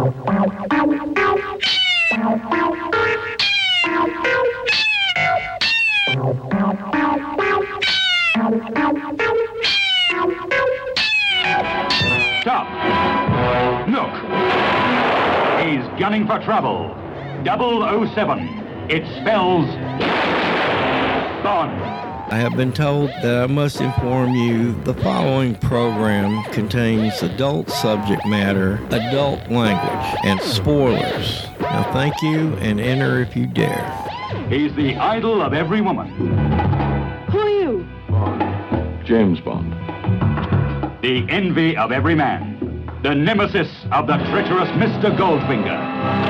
Stop! Look! He's gunning for trouble. 007. It spells Bond. I have been told that I must inform you the following program contains adult subject matter, adult language, and spoilers. Now thank you and enter if you dare. He's the idol of every woman. Who are you? Bond. James Bond. The envy of every man. The nemesis of the treacherous Mr. Goldfinger.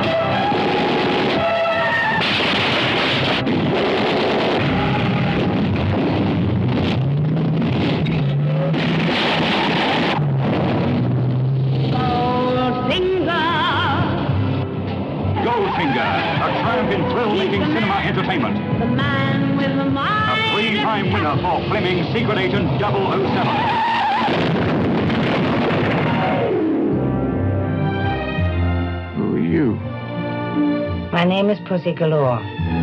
Goldfinger, a triumph in thrill-making cinema entertainment. The man with the mind. A three-time winner for Fleming's Secret Agent 007. Who are you? My name is Pussy Galore.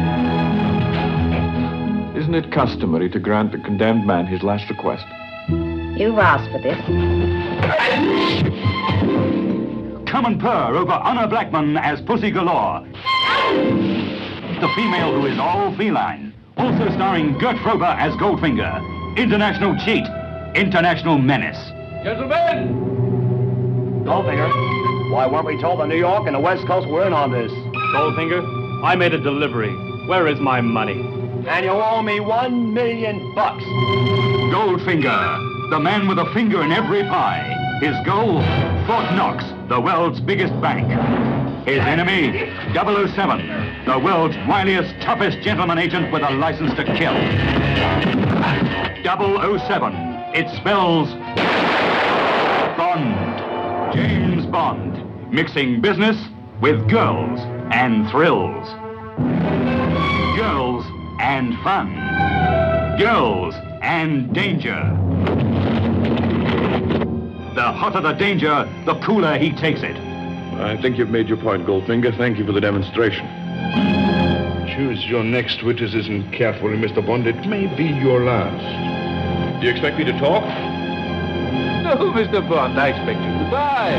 Isn't it customary to grant the condemned man his last request? You've asked for this. Come and purr over Honor Blackman as Pussy Galore. The female who is all feline. Also starring Gert Frober as Goldfinger. International cheat. International menace. Gentlemen! Goldfinger, why weren't we told the New York and the West Coast were in on this? Goldfinger, I made a delivery. Where is my money? And you owe me $1 million. Goldfinger, the man with a finger in every pie. His goal, Fort Knox, the world's biggest bank. His enemy, 007, the world's wiliest, toughest gentleman agent with a license to kill. 007, it spells Bond. James Bond, mixing business with girls and thrills. Girls and fun. Girls and danger. The hotter the danger, the cooler he takes it. I think you've made your point, Goldfinger. Thank you for the demonstration. Choose your next witticism carefully, Mr. Bond. It may be your last. Do you expect me to talk? No, Mr. Bond, I expect you to die.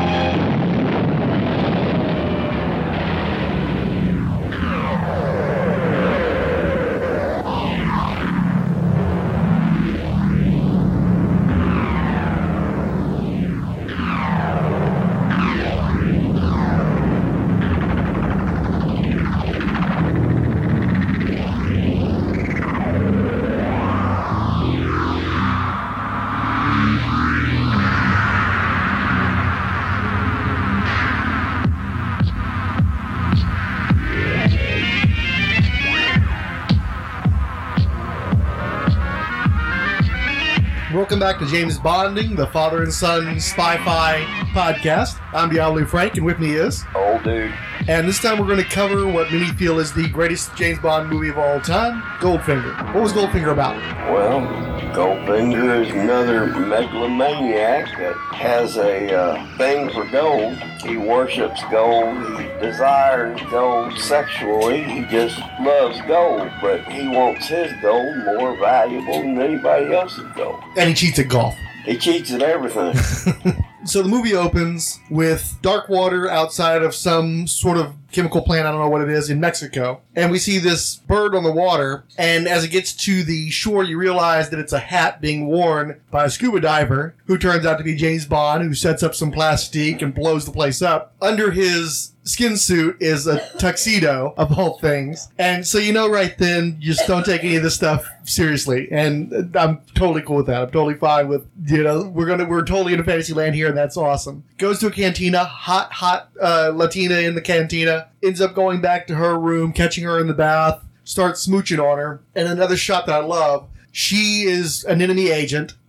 Welcome back to James Bonding, the father and son Spy-Fi podcast. I'm Diablo Frank, and with me is... Old dude. And this time we're going to cover what many feel is the greatest James Bond movie of all time, Goldfinger. What was Goldfinger about? Well, Goldfinger is another megalomaniac that has a thing for gold. He worships gold. He desires gold sexually. He just loves gold, but he wants his gold more valuable than anybody else's gold. And he cheats at golf. He cheats at everything. So the movie opens with dark water outside of some sort of chemical plant, I don't know what it is, in Mexico. And we see this bird on the water, and as it gets to the shore, you realize that it's a hat being worn by a scuba diver, who turns out to be James Bond, who sets up some plastique and blows the place up. Under his skin suit is a tuxedo, of all things. And so you know right then, you just don't take any of this stuff seriously. And I'm totally cool with that. I'm totally fine with, we're totally in a fantasy land here, and that's awesome. Goes to a cantina, hot Latina in the cantina, ends up going back to her room, catching her in the bath, starts smooching on her. And another shot that I love, she is an enemy agent,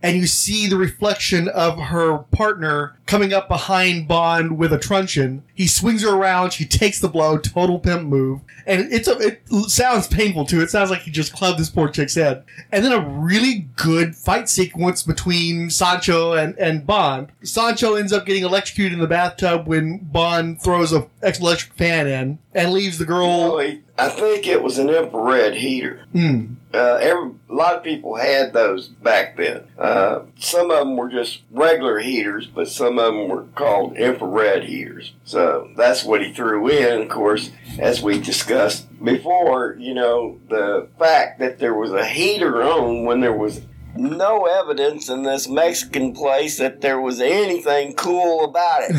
and you see the reflection of her partner coming up behind Bond with a truncheon. He swings her around. She takes the blow. Total pimp move. And it sounds painful, too. It sounds like he just clubbed this poor chick's head. And then a really good fight sequence between Sancho and Bond. Sancho ends up getting electrocuted in the bathtub when Bond throws an electric fan in and leaves the girl... I think it was an infrared heater. A lot of people had those back then. Some of them were just regular heaters, but some of them were called infrared heaters. So that's what he threw in. Of course, as we discussed before, the fact that there was a heater on when there was no evidence in this Mexican place that there was anything cool about it.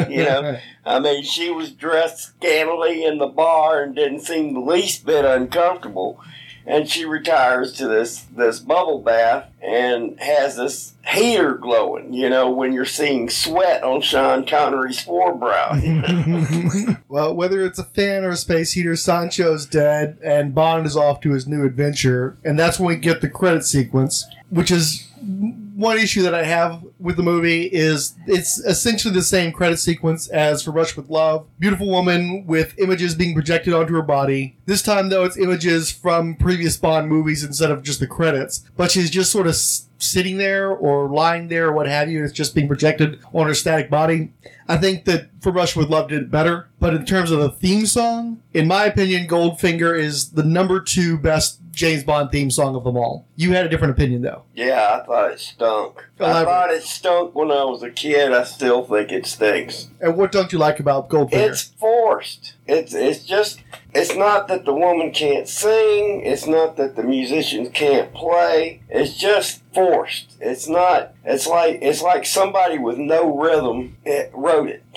I mean, she was dressed scantily in the bar and didn't seem the least bit uncomfortable. And she retires to this bubble bath and has this heater glowing, when you're seeing sweat on Sean Connery's forebrow. Well, whether it's a fan or a space heater, Sancho's dead and Bond is off to his new adventure. And that's when we get the credit sequence, which is one issue that I have with the movie is it's essentially the same credit sequence as For Rush with Love. Beautiful woman with images being projected onto her body. This time, though, it's images from previous Bond movies instead of just the credits. But she's just sort of sitting there or lying there or what have you. And it's just being projected on her static body. I think that For Rush with Love did it better. But in terms of the theme song, in my opinion, Goldfinger is the number 2 best James Bond theme song of them all. You had a different opinion, though. Yeah, I thought it stunk. I thought it stunk when I was a kid. I still think it stinks. And what don't you like about Goldfinger? It's forced. It's not that the woman can't sing. It's not that the musicians can't play. It's just forced. It's like somebody with no rhythm wrote it.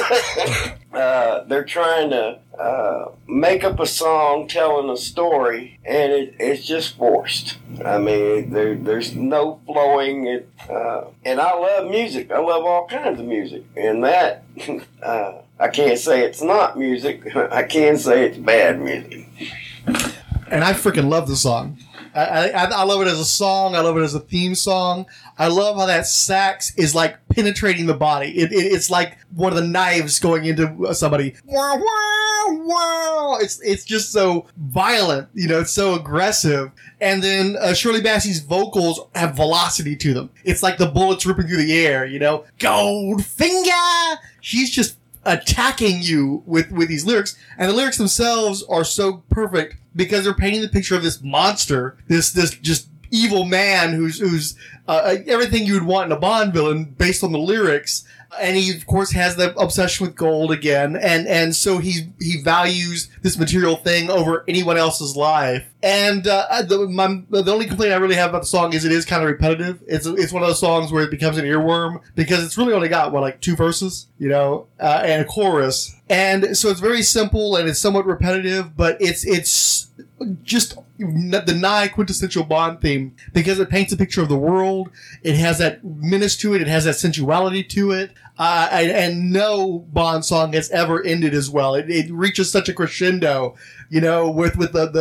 They're trying to make up a song telling a story, and it's just forced. I mean, there's no flowing. And I love music. I love all kinds of music. And that, I can't say it's not music. I can say it's bad music. And I freaking love the song. I love it as a song. I love it as a theme song. I love how that sax is like penetrating the body. It's like one of the knives going into somebody. Wow, wow, wow. It's just so violent. It's so aggressive. And then Shirley Bassey's vocals have velocity to them. It's like the bullets ripping through the air. Goldfinger. She's just attacking you with these lyrics. And the lyrics themselves are so perfect because they're painting the picture of this monster, this just evil man who's everything you would want in a Bond villain based on the lyrics. And he, of course, has the obsession with gold again. And so he values this material thing over anyone else's life. And the only complaint I really have about the song is it is kind of repetitive. It's one of those songs where it becomes an earworm because it's really only got, 2 verses, and a chorus. And so it's very simple and it's somewhat repetitive, but it's just the nigh quintessential Bond theme because it paints a picture of the world. It has that menace to it. It has that sensuality to it. And no Bond song has ever ended as well. It reaches such a crescendo, with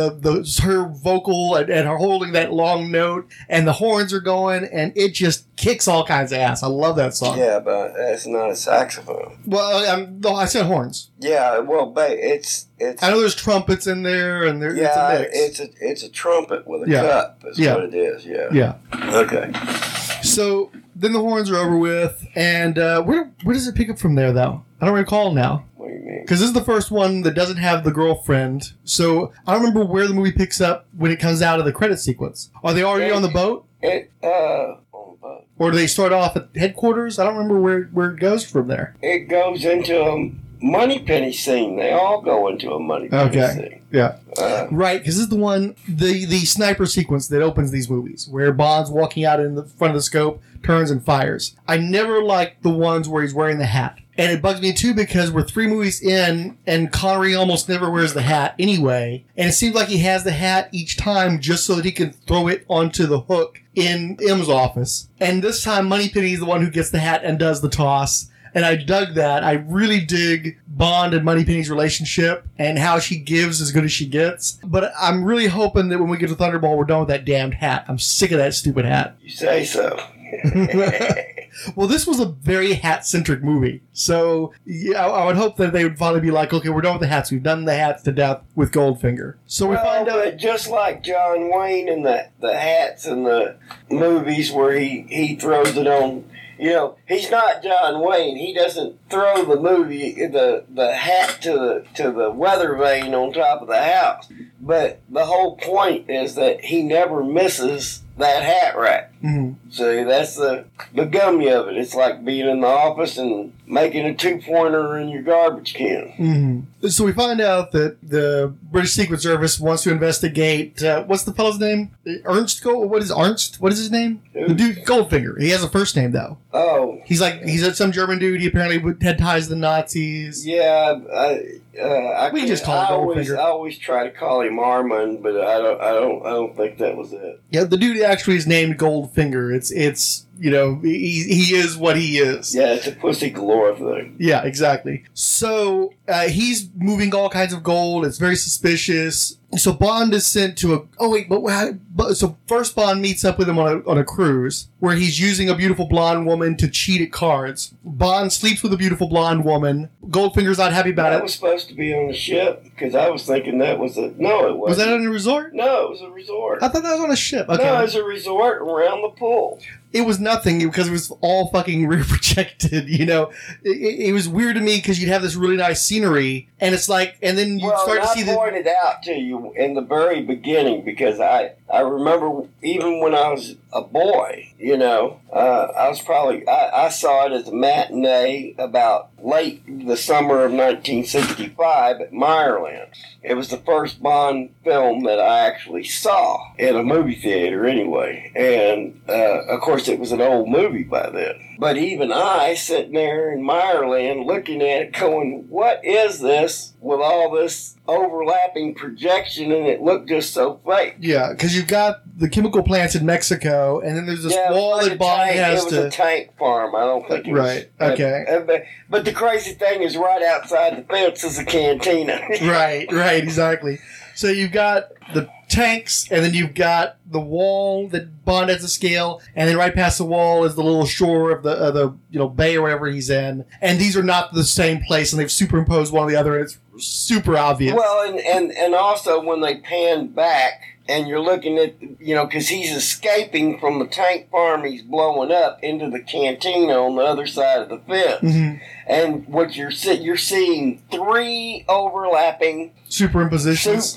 her vocal and her holding that long note and the horns are going and it just kicks all kinds of ass. I love that song. Yeah, but that's not a saxophone. Well, I said horns. Yeah, well, it's. I know there's trumpets in there, and it's a mix. It's a trumpet with a cup. Is what it is. Yeah. Yeah. Okay. So then the horns are over with, and where does it pick up from there, though? I don't recall now. What do you mean? Because this is the first one that doesn't have the girlfriend, so I don't remember where the movie picks up when it comes out of the credit sequence. Are they already on the boat? On the boat. Or do they start off at headquarters? I don't remember where it goes from there. It goes into a Moneypenny scene. They all go into a Moneypenny scene. Yeah. Right, because this is the one, the sniper sequence that opens these movies, where Bond's walking out in the front of the scope, turns and fires. I never liked the ones where he's wearing the hat. And it bugs me too because we're 3 movies in and Connery almost never wears the hat anyway. And it seems like he has the hat each time just so that he can throw it onto the hook in M's office. And this time Moneypenny is the one who gets the hat and does the toss. And I dug that. I really dig Bond and Moneypenny's relationship and how she gives as good as she gets. But I'm really hoping that when we get to Thunderball, we're done with that damned hat. I'm sick of that stupid hat. You say so. Well, this was a very hat-centric movie. So yeah, I would hope that they would finally be like, okay, we're done with the hats. We've done the hats to death with Goldfinger. So we find out... But just like John Wayne and the hats in the movies where he throws it on... You know, he's not John Wayne. He doesn't throw the hat to the weather vane on top of the house. But the whole point is that he never misses that hat rack. Mm-hmm. See, that's the gummy of it. It's like being in the office and making a 2-pointer in your garbage can. Mm-hmm. So we find out that the British Secret Service wants to investigate, what's the fellow's name? Ernst? What is Ernst? What is his name? The dude, Goldfinger. He has a first name, though. Oh. He's some German dude. He apparently had ties to the Nazis. Yeah, we just call him Goldfinger. I always try to call him Armand, but I don't think that was it. Yeah, the dude actually is named Goldfinger. It's you know, he is what he is. Yeah, it's a Pussy Galore thing. Yeah, exactly. So he's moving all kinds of gold. It's very suspicious. So Bond is sent to so first Bond meets up with him on a cruise where he's using a beautiful blonde woman to cheat at cards. Bond sleeps with a beautiful blonde woman. Goldfinger's not happy about it. That was supposed to be on a ship because I was thinking that was no, it wasn't. Was that on a resort? No, it was a resort. I thought that was on a ship. Okay. No, it was a resort around the pool. It was nothing because it was all fucking rear projected, you know. It was weird to me because you'd have this really nice scenery and it's like, and then you start to see I pointed out to you in the very beginning because I remember even when I was a boy, you know, I saw it as a matinee about late the summer of 1965 at Meyerland. It was the first Bond film that I actually saw in a movie theater anyway. And, of course, it was an old movie by then. But even I, sitting there in Meyerland looking at it going, what is this with all this overlapping projection and it looked just so fake? Yeah, because you've got the chemical plants in Mexico and then there's this wall that Bond has to... It was a tank farm. I don't think it was... Right, okay. But the crazy thing is right outside the fence is a cantina. Right, exactly. So you've got the tanks, and then you've got the wall that Bond has to scale, and then right past the wall is the little shore of the bay or whatever he's in. And these are not the same place, and they've superimposed one on the other, and it's super obvious. Well, and also when they pan back, and you're looking at, because he's escaping from the tank farm he's blowing up into the cantina on the other side of the fence. Mm-hmm. And what you're seeing 3 overlapping superimpositions,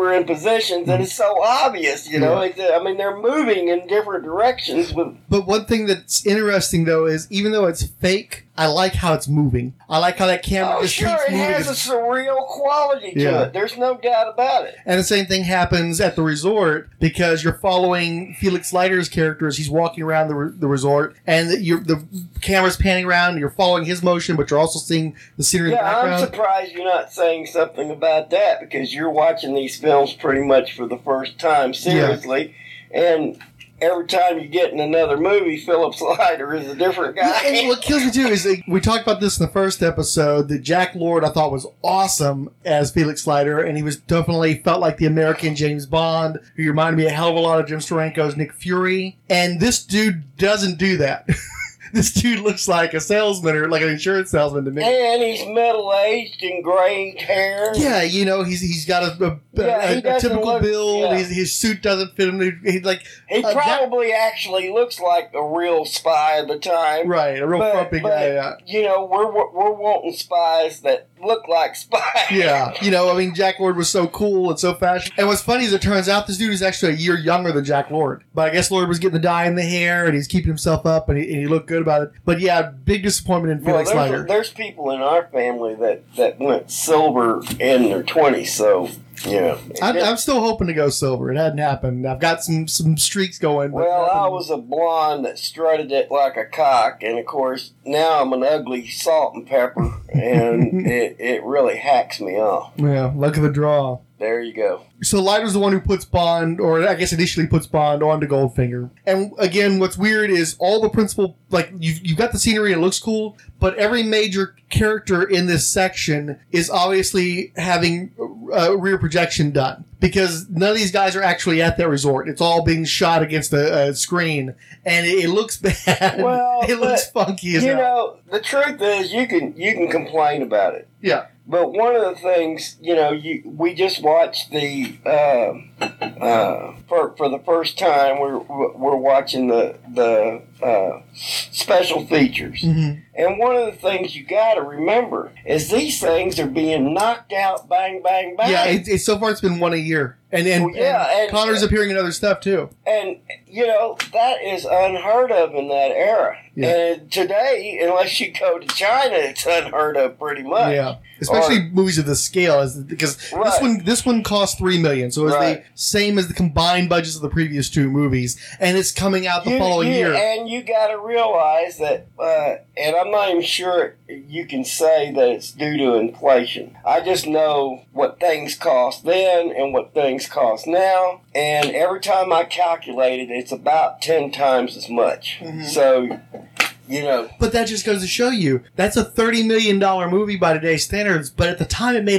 and it's so obvious, I mean, they're moving in different directions. But one thing that's interesting, though, is even though it's fake, I like how it's moving. I like how that camera just keeps moving. It has a surreal quality to it. There's no doubt about it. And the same thing happens at the resort because you're following Felix Leiter's character as he's walking around the resort, and the camera's panning around, and you're following his motion, but you're also seeing the scenery in the background. I'm surprised you're not saying something about that because you're watching these films pretty much for the first time, seriously, and every time you get in another movie, Philip Leiter is a different guy. Yeah, and what kills me too is we talked about this in the first episode. That Jack Lord I thought was awesome as Felix Leiter, and he was definitely felt like the American James Bond, who reminded me a hell of a lot of Jim Steranko's Nick Fury. And this dude doesn't do that. This dude looks like a salesman or like an insurance salesman to me. And he's middle-aged and gray hair. Yeah, he's got a typical build. Yeah. His suit doesn't fit him. He probably actually looks like a real spy at the time. Right, a real frumpy guy. Yeah. We're wanting spies that look like spies. Yeah, Jack Lord was so cool and so fashionable. And what's funny is it turns out this dude is actually a year younger than Jack Lord. But I guess Lord was getting the dye in the hair and he's keeping himself up and he looked good about it. But yeah, big disappointment in Felix Leiter. There's people in our family that went silver in their 20s, so I'm still hoping to go silver. It hadn't happened. I've got some streaks going. Well, I was a blonde that strutted it like a cock, and of course now I'm an ugly salt and pepper, and it really hacks me off. Yeah, luck of the draw. There you go. So Leiter's the one who puts Bond, or I guess initially puts Bond onto Goldfinger. And again, what's weird is all the principal, like, you've got the scenery, it looks cool, but every major character in this section is obviously having rear projection done. Because none of these guys are actually at that resort. It's all being shot against a screen. And it looks bad. Well, it looks funky as hell. You know, the truth is you can complain about it. Yeah. But one of the things, we just watched the for the first time we're watching the special features, and one of the things you got to remember is these things are being knocked out, bang, bang, bang. Yeah, so far it's been one a year, and Connor's appearing in other stuff too. And that is unheard of in that era. Yeah. And today, unless you go to China, it's unheard of pretty much. Yeah. Especially movies of this scale, because this one cost $3 million, so it's the same as the combined budgets of the previous two movies, and it's coming out the following year. And you got to realize that, and I'm not even sure you can say that it's due to inflation. I just know what things cost then and what things cost now, and every time I calculate it, it's about 10 times as much. So. But that just goes to show you that's a $30 million movie by today's standards. But at the time, it made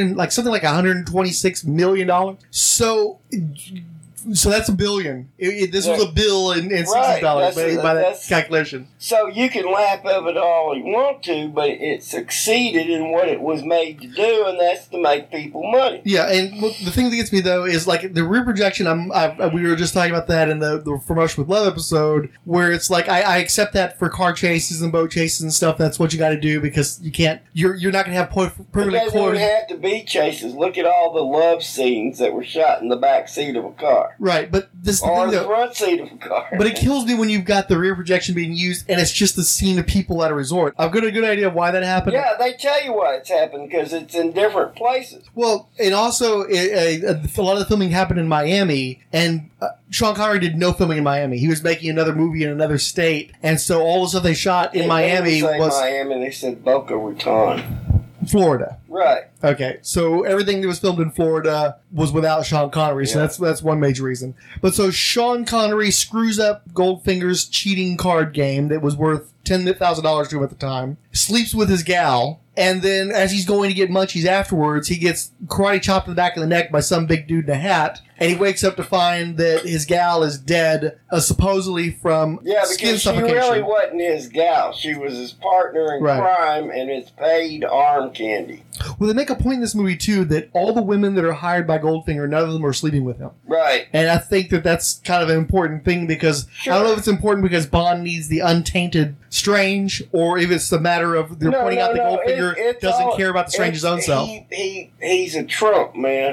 $126 million. So that's $1 billion. This was $1 billion in $60 by that calculation. So you can laugh at it all you want to, but it succeeded in what it was made to do, and that's to make people money. Yeah, and the thing that gets me though is like the rear projection. We were just talking about that in the Promotion with Love episode, where it's like I accept that for car chases and boat chases and stuff. That's what you got to do because you can't. You're not going to have perfectly. It doesn't have to be chases. Look at all the love scenes that were shot in the back seat of a car. Right, but this or the front seat of a car. But it kills me when you've got the rear projection being used and it's just the scene of people at a resort. I've got a good idea of why that happened. Yeah, they tell you why it's happened because it's in different places. Well, and also a lot of the filming happened in Miami, and Sean Connery did no filming in Miami. He was making another movie in another state, and so all the stuff they shot in Miami was Miami. They said Boca Raton. Florida. Right. Okay, so everything that was filmed in Florida was without Sean Connery, so that's one major reason. But so Sean Connery screws up Goldfinger's cheating card game that was worth $10,000 to him at the time, sleeps with his gal, and then as he's going to get munchies afterwards, he gets karate chopped in the back of the neck by some big dude in a hat, and he wakes up to find that his gal is dead, supposedly from skin suffocation. She really wasn't his gal. She was his partner in crime, and it's paid arm candy. Well, they make a point in this movie, too, that all the women that are hired by Goldfinger, none of them are sleeping with him. Right. And I think that that's kind of an important thing because I don't know if it's important because Bond needs the untainted Strange, or if it's the matter of they're pointing out that Goldfinger doesn't care about the Strange's own self. He's a Trump, man.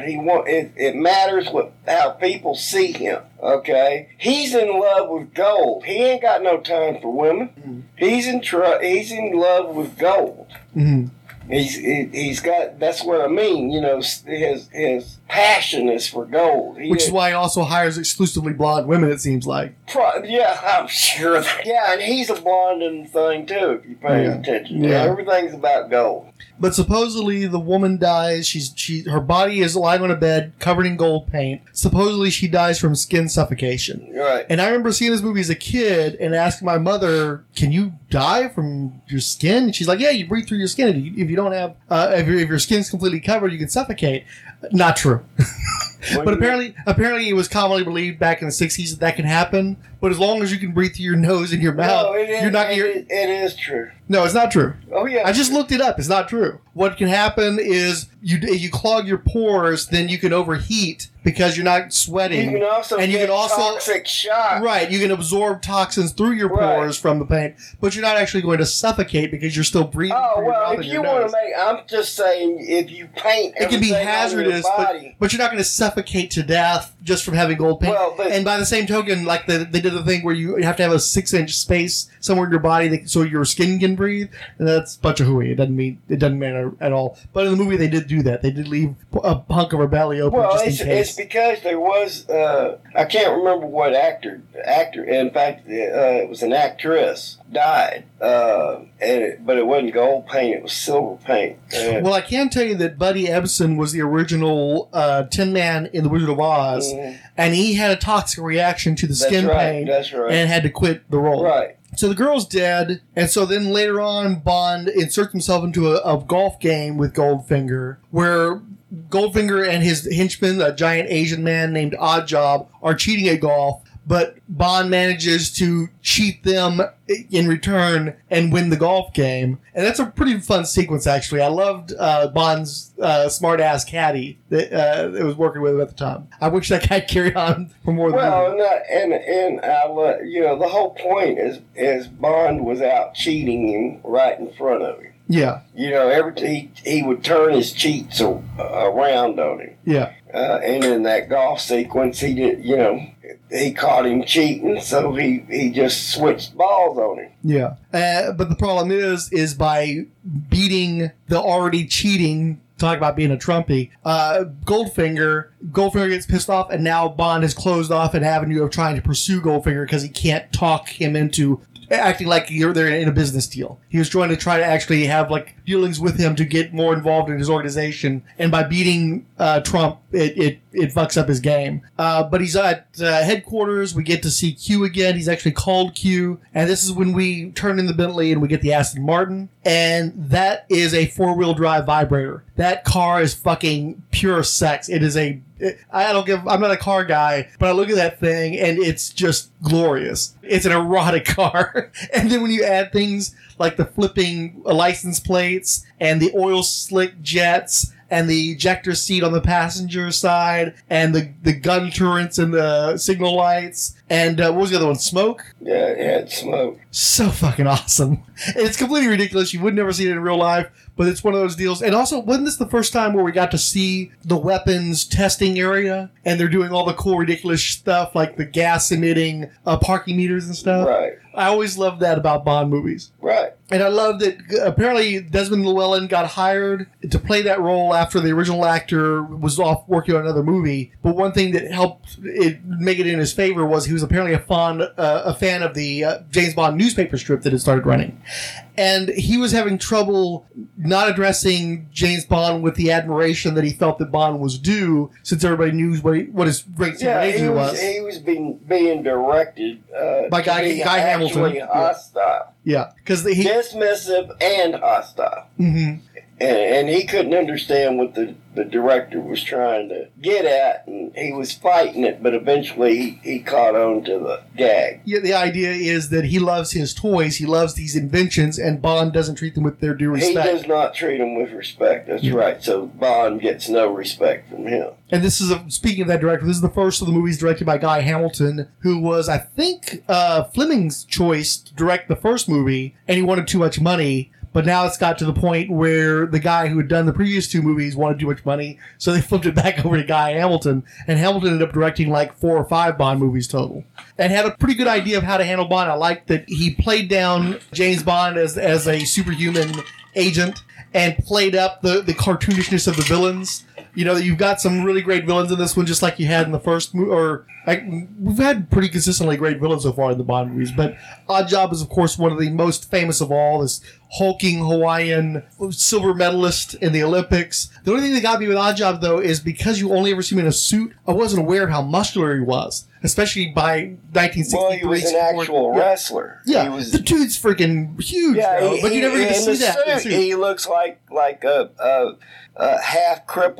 It matters how people see him. Okay, he's in love with gold. He ain't got no time for women. Mm-hmm. He's in love with gold. Mm-hmm. He's got. That's what I mean. His passion is for gold. Which is why he also hires exclusively blonde women. It seems like. Yeah, I'm sure. Yeah, and he's a blonde in the thing too. If you pay attention, everything's about gold. But supposedly the woman dies. Her body is lying on a bed covered in gold paint. Supposedly she dies from skin suffocation. Right. And I remember seeing this movie as a kid and asking my mother, "Can you die from your skin?" And she's like, "Yeah, you breathe through your skin. If you don't have, if your skin's completely covered, you can suffocate." Not true. But apparently it was commonly believed back in the 60s that can happen. But as long as you can breathe through your nose and your mouth, you're not. It is true. No, it's not true. Oh yeah, I just looked it up. It's not true. What can happen is you clog your pores, then you can overheat. because you're not sweating. You can also and you get can also toxic shock. Right, you can absorb toxins through your pores from the paint, but you're not actually going to suffocate because you're still breathing. Oh, through your well, mouth if and you your want nose. to make, I'm just saying, if you paint It can be everything on hazardous, your body, but you're not going to suffocate to death just from having gold paint. Well, but- and by the same token, like they did the thing where you have to have a 6-inch space somewhere in your body so your skin can breathe, and that's a bunch of hooey. It doesn't matter at all. But in the movie, they did do that. They did leave a hunk of her belly open well, just in case. it's because there was, I can't remember what actor, in fact, it was an actress, died. But it wasn't gold paint, it was silver paint. Well, I can tell you that Buddy Ebsen was the original Tin Man in The Wizard of Oz, and he had a toxic reaction to the skin paint and had to quit the role. Right. So the girl's dead, and so then later on, Bond inserts himself into a golf game with Goldfinger, where Goldfinger and his henchman, a giant Asian man named Oddjob, are cheating at golf, but Bond manages to cheat them in return and win the golf game. And that's a pretty fun sequence, actually. I loved Bond's smart-ass caddy that was working with him at the time. I wish that guy carried on for more than and the whole point is Bond was out cheating him right in front of him. Yeah. He would turn his cheats around on him. Yeah. And in that golf sequence, he did, he caught him cheating, so he just switched balls on him. Yeah. But the problem is by beating the already cheating, talk about being a Trumpy, Goldfinger gets pissed off, and now Bond has closed off an avenue of trying to pursue Goldfinger because he can't talk him into acting like they're in a business deal. He was trying to actually have like dealings with him to get more involved in his organization, and by beating Trump, it fucks up his game. But he's at headquarters. We get to see Q again. He's actually called Q, and this is when we turn in the Bentley and we get the Aston Martin, and that is a 4-wheel drive vibrator. That car is fucking pure sex. It is I'm not a car guy, but I look at that thing and it's just glorious. It's an erotic car. And then when you add things like the flipping license plates and the oil slick jets and the ejector seat on the passenger side and the gun turrets and the signal lights and what was the other one? Smoke? Yeah, it had smoke. So fucking awesome. And it's completely ridiculous. You would never see it in real life, but it's one of those deals. And also, wasn't this the first time where we got to see the weapons testing area? And they're doing all the cool, ridiculous stuff like the gas emitting parking meters and stuff? Right. I always loved that about Bond movies. Right. And I love that apparently Desmond Llewellyn got hired to play that role after the original actor was off working on another movie. But one thing that helped it make it in his favor was he was apparently a fan of the James Bond newspaper strip that had started running. And he was having trouble not addressing James Bond with the admiration that he felt that Bond was due, since everybody knew what his great super agent was. He was being directed by Guy Hamilton. Hostile. Yeah, because dismissive and hostile. Mm-hmm. And he couldn't understand what the director was trying to get at, and he was fighting it, but eventually he caught on to the gag. Yeah, the idea is that he loves his toys, he loves these inventions, and Bond doesn't treat them with their due respect. He does not treat them with respect, that's right, so Bond gets no respect from him. And this is, speaking of that director, this is the first of the movies directed by Guy Hamilton, who was, I think, Fleming's choice to direct the first movie, and he wanted too much money. But now it's got to the point where the guy who had done the previous 2 movies wanted too much money, so they flipped it back over to Guy Hamilton, and Hamilton ended up directing like 4 or 5 Bond movies total. And had a pretty good idea of how to handle Bond. I liked that he played down James Bond as a superhuman agent and played up the cartoonishness of the villains. You've got some really great villains in this one, just like you had in the first movie. We've had pretty consistently great villains so far in the Bond movies, but Oddjob is, of course, one of the most famous of all. This hulking Hawaiian silver medalist in the Olympics. The only thing that got me with Oddjob, though, is because you only ever see him in a suit, I wasn't aware of how muscular he was, especially by 1963. Well, he was an actual wrestler. Yeah, the dude's freaking huge, though, but you never even see that. Suit, he looks like a half-crippled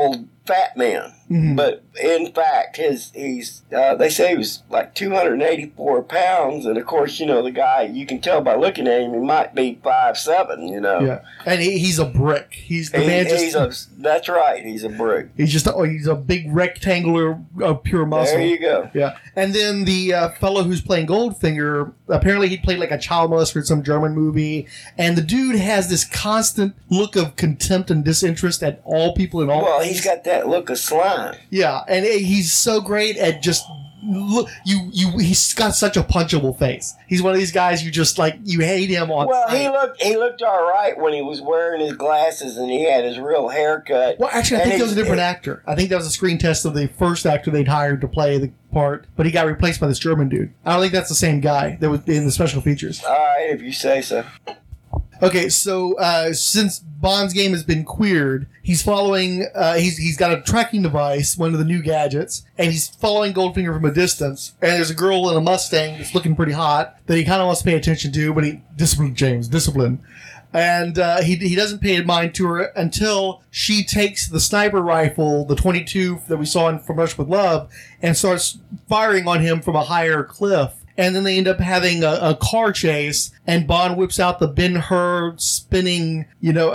fat man. Mhm. But in fact, they say he was like 284 pounds, and of course, the guy, you can tell by looking at him, he might be 5'7", Yeah, and he's a brick. He's the man. That's right. He's a brick. He's a big rectangular of pure muscle. There you go. Yeah, and then the fellow who's playing Goldfinger, apparently he played like a child molester in some German movie, and the dude has this constant look of contempt and disinterest at all people in all. Well, he's got that look of slime. Yeah, and he's so great at just look. He's got such a punchable face. He's one of these guys you just like. You hate him on. Well, sight. he looked all right when he was wearing his glasses and he had his real haircut. Well, actually, I think that was a different actor. I think that was a screen test of the first actor they'd hired to play the part, but he got replaced by this German dude. I don't think that's the same guy that was in the special features. All right, if you say so. Okay, so since Bond's game has been queered, he's following. He's got a tracking device, one of the new gadgets, and he's following Goldfinger from a distance. And there's a girl in a Mustang that's looking pretty hot that he kind of wants to pay attention to, but discipline. And he doesn't pay mind to her until she takes the sniper rifle, the .22 that we saw in From Russia with Love, and starts firing on him from a higher cliff. And then they end up having a car chase, and Bond whips out the Ben-Hur spinning,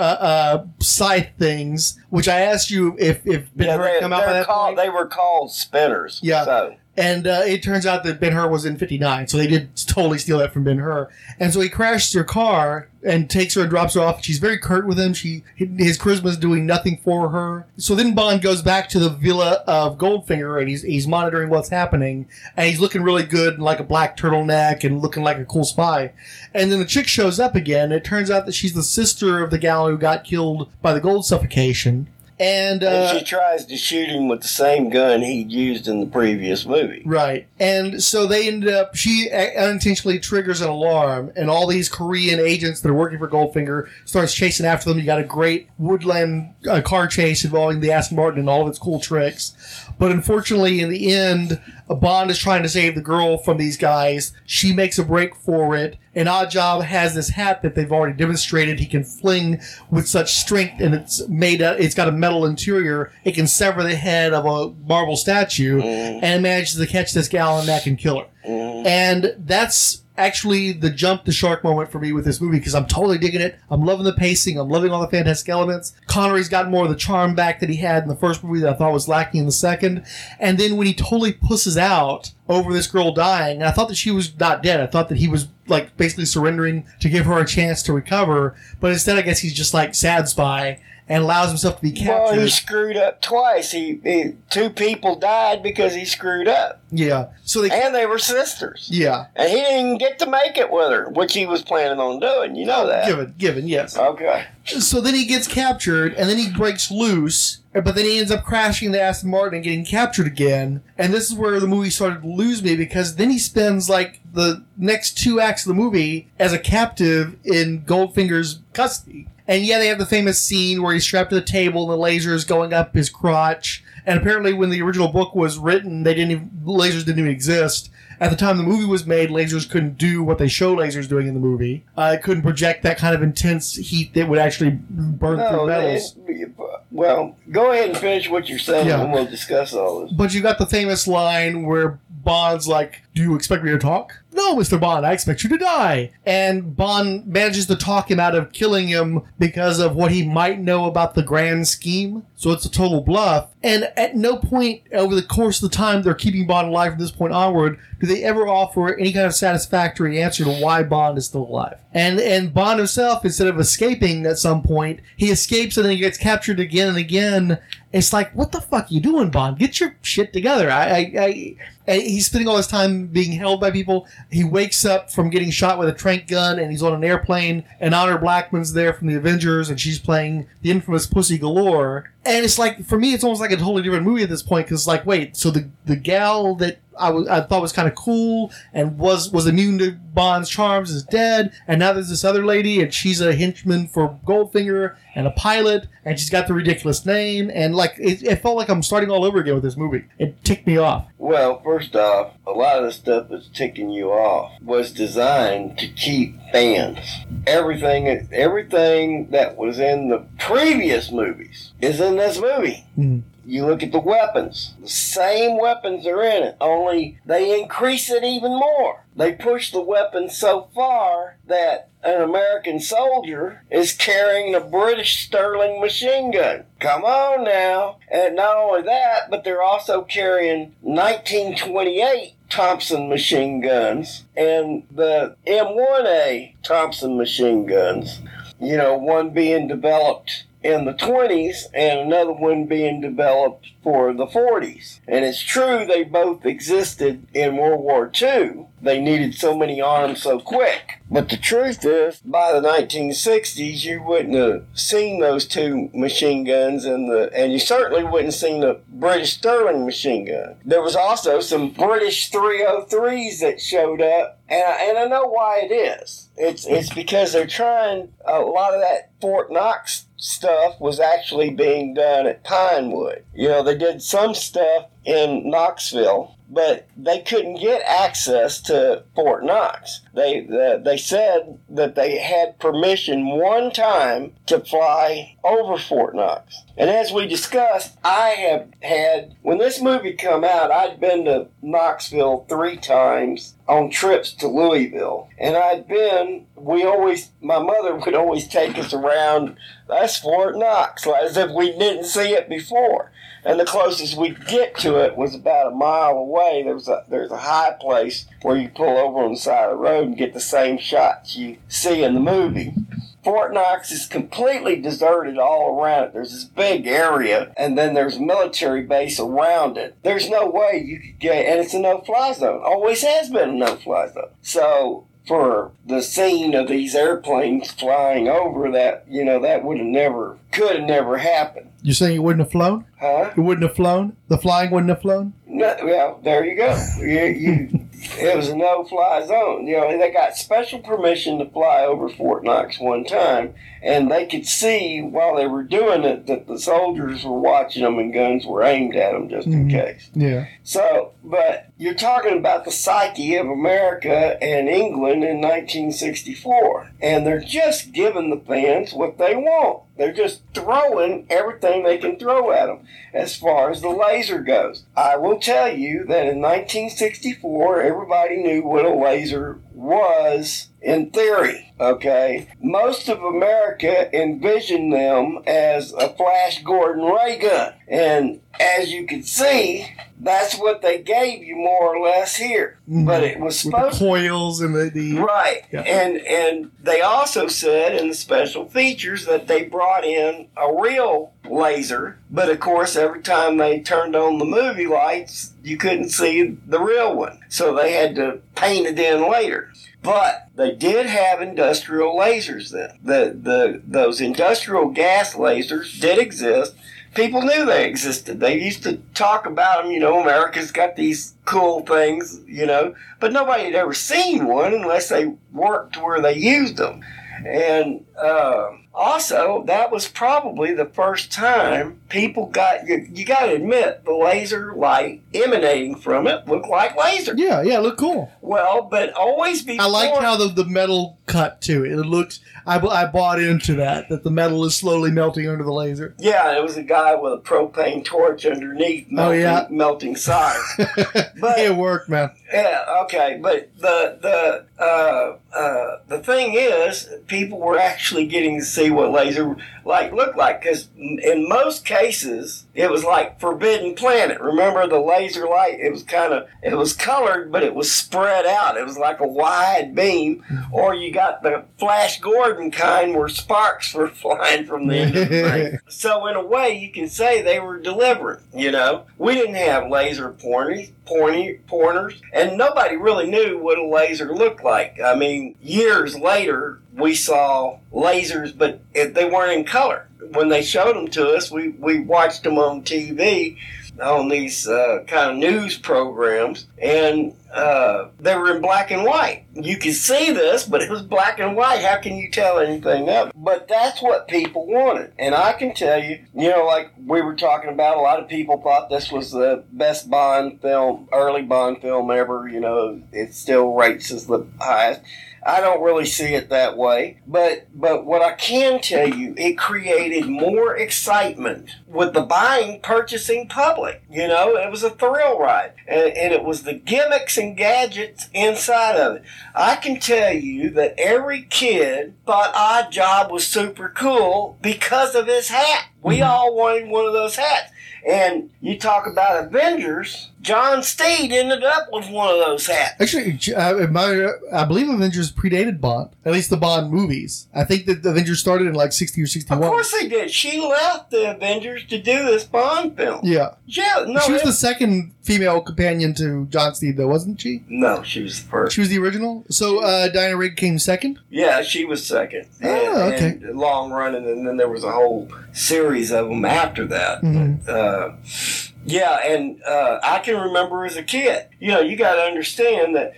scythe things, which I asked you if Ben-Hur had come out by that point. They were called spinners. Yeah. So. And it turns out that Ben-Hur was in 59, so they did totally steal that from Ben-Hur. And so he crashes her car and takes her and drops her off. She's very curt with him. His charisma's doing nothing for her. So then Bond goes back to the villa of Goldfinger, and he's monitoring what's happening. And he's looking really good in like a black turtleneck and looking like a cool spy. And then the chick shows up again. It turns out that she's the sister of the gal who got killed by the gold suffocation. And she tries to shoot him with the same gun he'd used in the previous movie. Right. And so they ended up, she unintentionally triggers an alarm, and all these Korean agents that are working for Goldfinger starts chasing after them. You got a great woodland car chase involving the Aston Martin and all of its cool tricks. But unfortunately, in the end, Bond is trying to save the girl from these guys. She makes a break for it. And Oddjob has this hat that they've already demonstrated he can fling with such strength, and it's got a metal interior. It can sever the head of a marble statue, and manages to catch this gal in the neck and kill her. And that's actually the jump the shark moment for me with this movie, because I'm totally digging it. I'm loving the pacing. I'm loving all the fantastic elements. Connery's got more of the charm back that he had in the first movie that I thought was lacking in the second. And then when he totally pusses out over this girl dying, and I thought that she was not dead. I thought that he was like basically surrendering to give her a chance to recover. But instead, I guess he's just like sad spy and allows himself to be captured. Well, he screwed up twice. Two people died because he screwed up. Yeah. And they were sisters. Yeah. And he didn't even get to make it with her, which he was planning on doing. You know that. Given, yes. Okay. So then he gets captured, and then he breaks loose, but then he ends up crashing the Aston Martin and getting captured again. And this is where the movie started to lose me, because then he spends like the next 2 acts of the movie as a captive in Goldfinger's custody. And yeah, they have the famous scene where he's strapped to the table and the laser is going up his crotch. And apparently when the original book was written, lasers didn't even exist. At the time the movie was made, lasers couldn't do what they show lasers doing in the movie. It couldn't project that kind of intense heat that would actually burn through metals. Well, go ahead and finish what you're saying, and we'll discuss all this. But you got the famous line where Bond's like, "Do you expect me to talk?" "No, Mr. Bond, I expect you to die." And Bond manages to talk him out of killing him because of what he might know about the grand scheme. So it's a total bluff. And at no point over the course of the time they're keeping Bond alive from this point onward do they ever offer any kind of satisfactory answer to why Bond is still alive. And Bond himself, instead of escaping at some point, he escapes and then he gets captured again and again. It's like, what the fuck are you doing, Bond? Get your shit together. He's spending all his time being held by people. He wakes up from getting shot with a tranq gun, and he's on an airplane, and Honor Blackman's there from the Avengers, and she's playing the infamous Pussy Galore. And it's like, for me, it's almost like a totally different movie at this point, because like, wait, so the gal that I thought was kind of cool and was immune to Bond's charms is dead, and now there's this other lady, and she's a henchman for Goldfinger and a pilot, and she's got the ridiculous name, and like it felt like I'm starting all over again with this movie. It ticked me off. Well, first off, a lot of the stuff that's ticking you off was designed to keep fans. Everything that was in the previous movies is in this movie. You look at the weapons. The same weapons are in it, only they increase it even more. They push the weapons so far that an American soldier is carrying a British Sterling machine gun. Come on now. And not only that, but they're also carrying 1928 Thompson machine guns and the M1A Thompson machine guns. You know, one being developed in the 20s and another one being developed for the 40s. And it's true they both existed in World War II. They needed so many arms so quick. But the truth is, by the 1960s, you wouldn't have seen those two machine guns, and you certainly wouldn't have seen the British Sterling machine gun. There was also some British 303s that showed up, and I know why it is. It's because they're trying, a lot of that Fort Knox stuff was actually being done at Pinewood. You know, they did some stuff in Knoxville, but they couldn't get access to Fort Knox. They said that they had permission one time to fly over Fort Knox. And as we discussed, I have had, when this movie come out, I'd been to Knoxville 3 times on trips to Louisville. And my mother would always take us around, that's Fort Knox, as if we didn't see it before. And the closest we'd get to it was about a mile away. There's a high place where you pull over on the side of the road and get the same shots you see in the movie. Fort Knox is completely deserted all around it. There's this big area, and then there's a military base around it. There's no way you could get, and it's a no-fly zone. Always has been a no-fly zone. So for the scene of these airplanes flying over that, you know, that could have never happened. You're saying it wouldn't have flown? Huh? It wouldn't have flown? The flying wouldn't have flown? No, well, there you go. It was a no-fly zone. You know, they got special permission to fly over Fort Knox one time, and they could see while they were doing it that the soldiers were watching them and guns were aimed at them just in case. Yeah. So, but you're talking about the psyche of America and England in 1964, and they're just giving the fans what they want. They're just throwing everything they can throw at them as far as the laser goes. I will tell you that in 1964, everybody knew what a laser was in theory, okay? Most of America envisioned them as a Flash Gordon ray gun. And as you can see, that's what they gave you more or less here. Mm-hmm. But it was supposed to... With the coils and the... Right. Yeah. And they also said in the special features that they brought in a real laser. But of course, every time they turned on the movie lights, you couldn't see the real one. So they had to paint it in later. But they did have industrial lasers then. Those industrial gas lasers did exist. People knew they existed. They used to talk about them, you know, America's got these cool things, you know, but nobody had ever seen one unless they worked where they used them. And also, that was probably the first time people got, you got to admit, the laser light emanating from it looked like laser. Yeah, it looked cool. Well, but always before... I liked how the metal cut, too. It looks... I bought into that the metal is slowly melting under the laser. Yeah, it was a guy with a propane torch underneath melting solder. But it worked, man. Yeah, okay, but the thing is, people were actually getting to see what laser looked like, because in most cases it was like Forbidden Planet. Remember the laser light? It was colored, but it was spread out. It was like a wide beam. Or you got the Flash Gordon kind where sparks were flying from the end of the thing. So in a way, you can say they were delivering. You know, we didn't have laser pointers, and nobody really knew what a laser looked like. I mean, years later, we saw lasers, but they weren't in color. When they showed them to us, we watched them on TV, on these kind of news programs, and they were in black and white. You could see this, but it was black and white. How can you tell anything of it? But that's what people wanted. And I can tell you, like we were talking about, a lot of people thought this was the best Bond film, early Bond film ever. It still rates as the highest. I don't really see it that way, but what I can tell you, it created more excitement with the purchasing public. It was a thrill ride, and it was the gimmicks and gadgets inside of it. I can tell you that every kid thought Odd Job was super cool because of his hat. We all wanted one of those hats. And you talk about Avengers, John Steed ended up with one of those hats. Actually, I believe Avengers predated Bond, at least the Bond movies. I think that the Avengers started in like 60 or 61. Of course they did. She left the Avengers to do this Bond film. Yeah. Yeah, no. She was the second female companion to John Steed, though, wasn't she? No, she was the first. She was the original? So Diana Rigg came second? Yeah, she was second. Okay. And long running, and then there was a whole series of them after that. Mm-hmm. Yeah, and I can remember as a kid. You got to understand that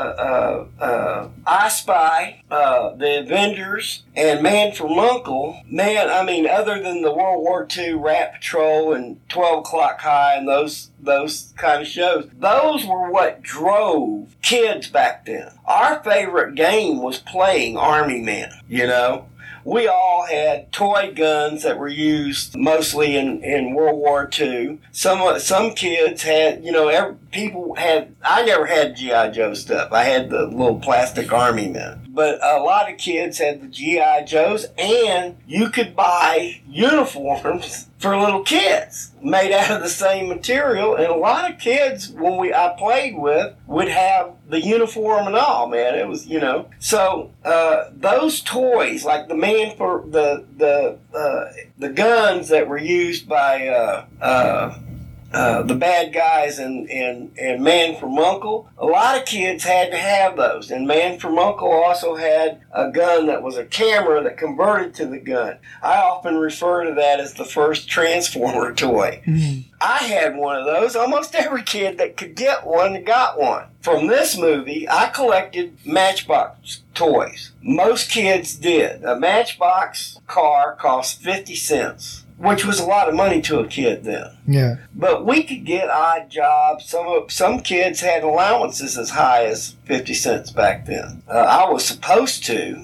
I Spy, the Avengers, and Man from U.N.C.L.E. Other than the World War II Rat Patrol and 12 O'Clock High and those kind of shows, those were what drove kids back then. Our favorite game was playing Army Men, We all had toy guns that were used mostly in World War II. Some kids had, I never had G.I. Joe stuff. I had the little plastic Army Men. But a lot of kids had the G.I. Joes, and you could buy uniforms for little kids made out of the same material. And a lot of kids, I played with, would have the uniform and all, man. It was, So those toys, like the man for the guns that were used by the bad guys and Man from U.N.C.L.E., a lot of kids had to have those. And Man from U.N.C.L.E. also had a gun that was a camera that converted to the gun. I often refer to that as the first Transformer toy. Mm-hmm. I had one of those. Almost every kid that could get one got one. From this movie, I collected Matchbox toys. Most kids did. A Matchbox car cost 50 cents. Which was a lot of money to a kid then. Yeah. But we could get odd jobs. Some kids had allowances as high as 50 cents back then. I was supposed to.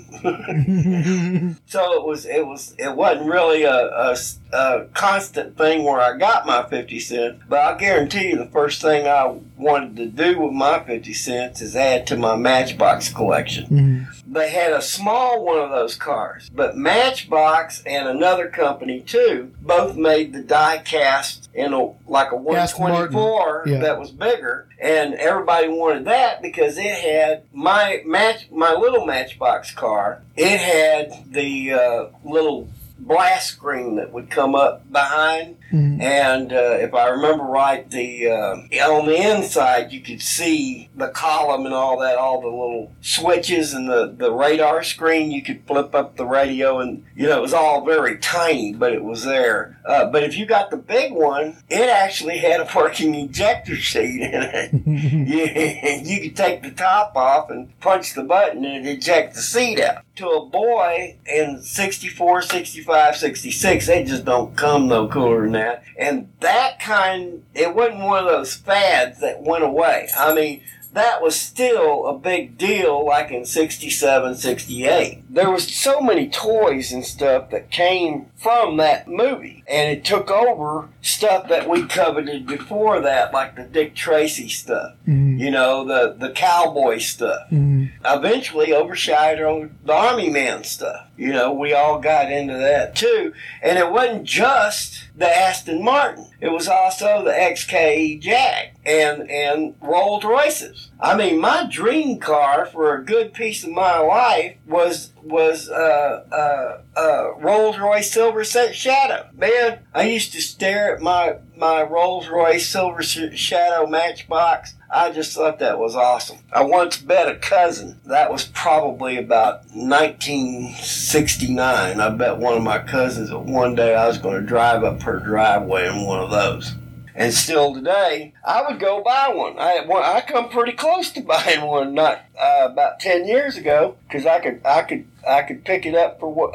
So it wasn't really a constant thing where I got my 50 cents. But I'll guarantee you the first thing I wanted to do with my 50 cents is add to my Matchbox collection. Mm-hmm. They had a small one of those cars, but Matchbox and another company too both made the die cast in a 124 that was bigger, and everybody wanted that because it had my little Matchbox car. It had the little blast screen that would come up behind, and if I remember right, on the inside you could see the column and all that, all the little switches and the radar screen. You could flip up the radio, and it was all very tiny, but it was there. But if you got the big one, it actually had a working ejector seat in it. You could take the top off and punch the button and it eject the seat out. To a boy in 64, 65, 66, they just don't come no cooler than that. And it wasn't one of those fads that went away. That was still a big deal like in 67, 68. There was so many toys and stuff that came from that movie, and it took over stuff that we coveted before that, like the Dick Tracy stuff, the cowboy stuff. Eventually overshadowed the Army Man stuff. We all got into that too. And it wasn't just the Aston Martin. It was also the XKE Jag and Rolls Royces. My dream car for a good piece of my life was Rolls Royce Silver Shadow. Man, I used to stare at my Rolls Royce Silver Shadow Matchbox. I just thought that was awesome. I once bet a cousin, that was probably about 1969. I bet one of my cousins that one day I was going to drive up her driveway in one of those. And still today, I would go buy one. I come pretty close to buying one not about 10 years ago because I could pick it up for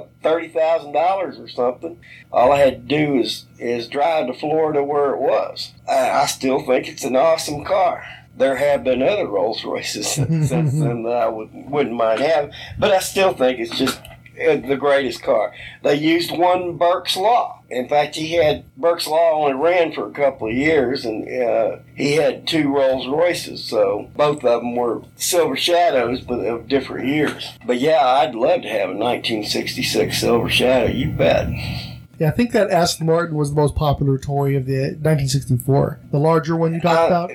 $30,000 or something. All I had to do is drive to Florida where it was. I still think it's an awesome car. There have been other Rolls Royces since then that I wouldn't mind having, but I still think it's just the greatest car. They used one Burke's Law. In fact, Burke's Law only ran for a couple of years, and he had 2 Rolls Royces, so both of them were Silver Shadows, but of different years. But yeah, I'd love to have a 1966 Silver Shadow, you bet. Yeah, I think that Aston Martin was the most popular toy of the 1964. The larger one you talked about?